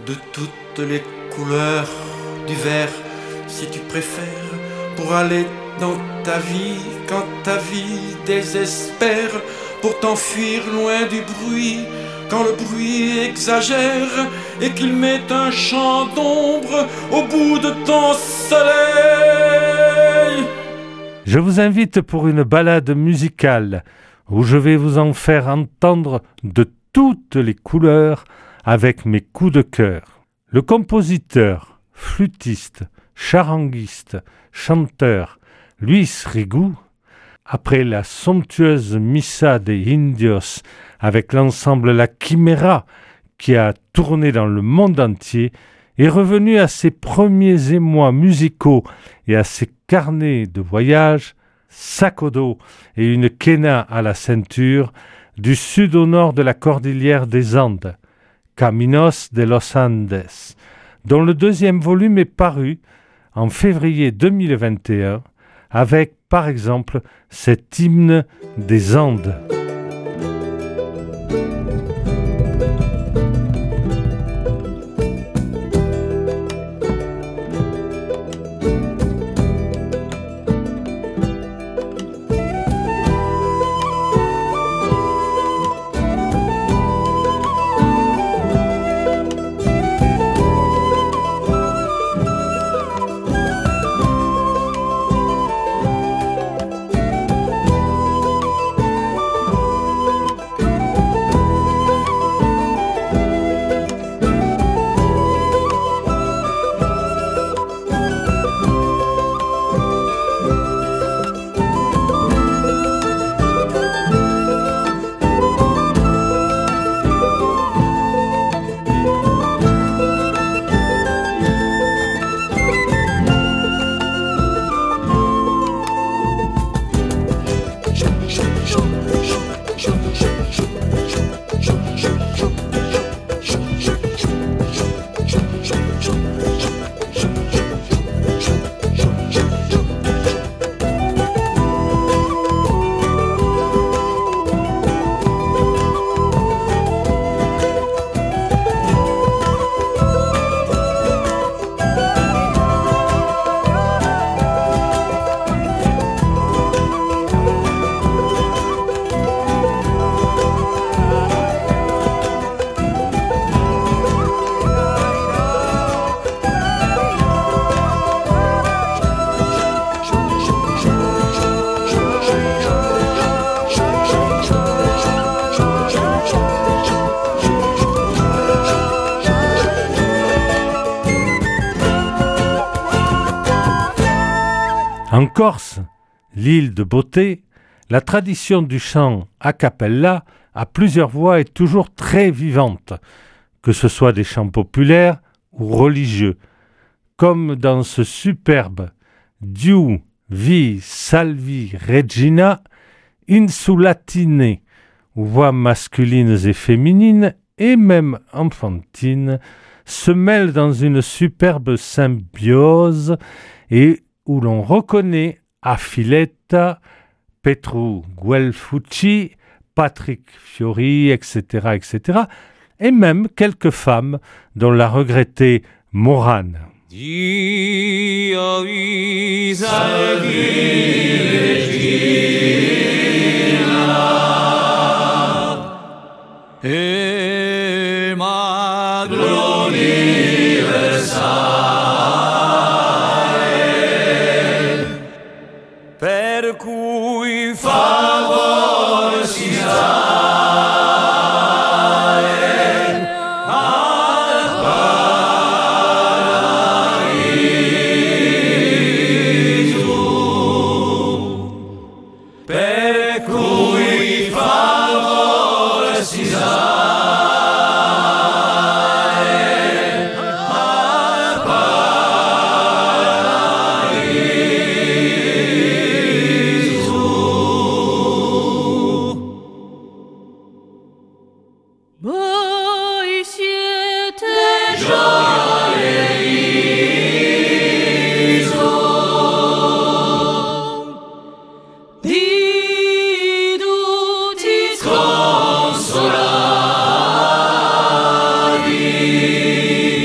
de toutes les couleurs du vert, si tu préfères, pour aller dans ta vie quand ta vie désespère, pour t'enfuir loin du bruit quand le bruit exagère et qu'il met un champ d'ombre au bout de ton soleil. Je vous invite pour une balade musicale où je vais vous en faire entendre de toutes les couleurs avec mes coups de cœur. Le compositeur, flûtiste, charanguiste, chanteur Luis Rigoux, après la somptueuse Missa de Indios avec l'ensemble La Quimera qui a tourné dans le monde entier, est revenu à ses premiers émois musicaux et à ses carnets de voyage, sac au dos et une quena à la ceinture, du sud au nord de la cordillère des Andes, Caminos de los Andes, dont le deuxième volume est paru en février 2021, avec par exemple cet hymne des Andes. En Corse, l'île de beauté, la tradition du chant a cappella à plusieurs voix est toujours très vivante, que ce soit des chants populaires ou religieux, comme dans ce superbe Diu vi salvi regina insulatine, où voix masculines et féminines, et même enfantines, se mêlent dans une superbe symbiose et où l'on reconnaît Affiletta, Petru Guelfucci, Patrick Fiori, etc., et même quelques femmes, dont la regrettée Morane. Dio vi salvi Regina e magro universale, per cui favor si sale al paradiso, per cui favor si sale al paradiso. Voi siete Gioia e riso di tutti consolati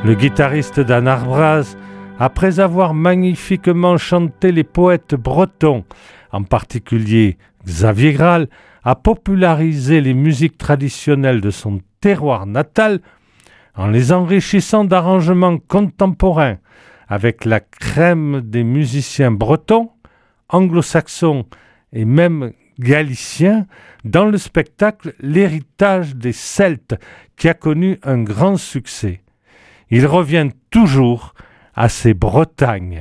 Le guitariste Dan Arbraz, après avoir magnifiquement chanté les poètes bretons, en particulier Xavier Graal, a popularisé les musiques traditionnelles de son terroir natal en les enrichissant d'arrangements contemporains avec la crème des musiciens bretons, anglo-saxons et même galiciens dans le spectacle L'héritage des Celtes qui a connu un grand succès. Il revient toujours à ces Bretagnes.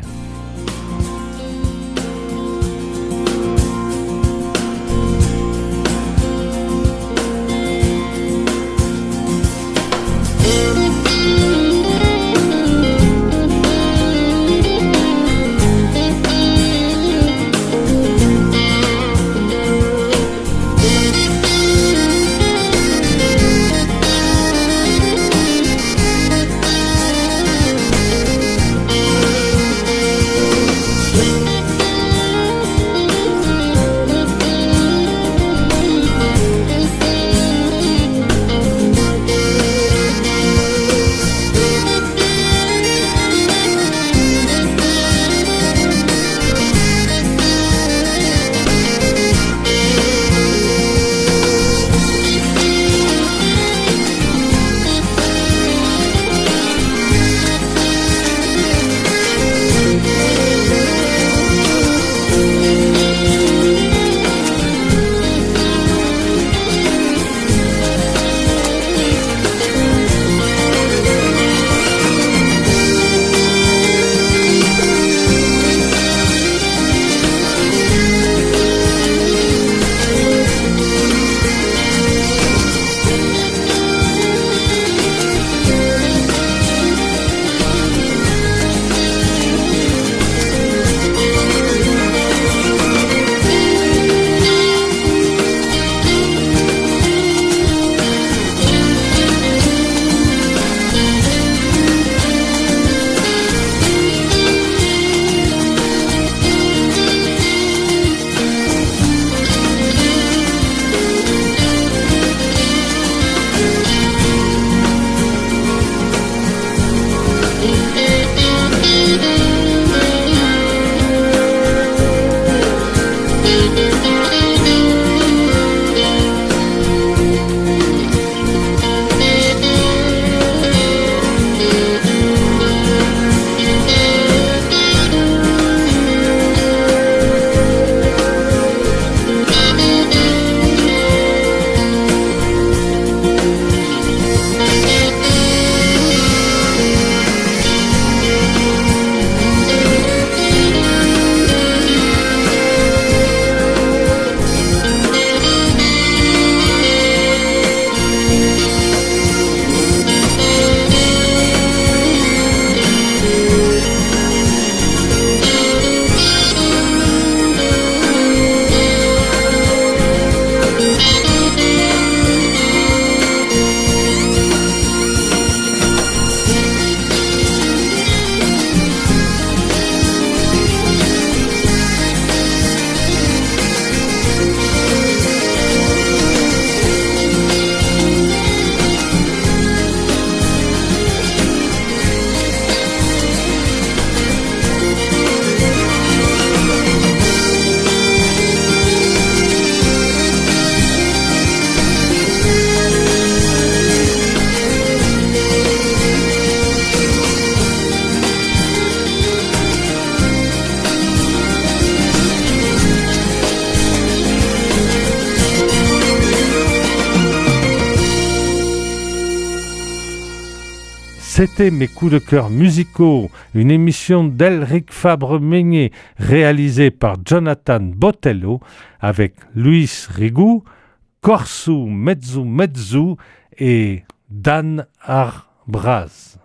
C'était mes coups de cœur musicaux, une émission d'Elric Fabre-Meignet réalisée par Jonathan Botello avec Luis Rigou, Corsu Mezzu et Dan Arbraz.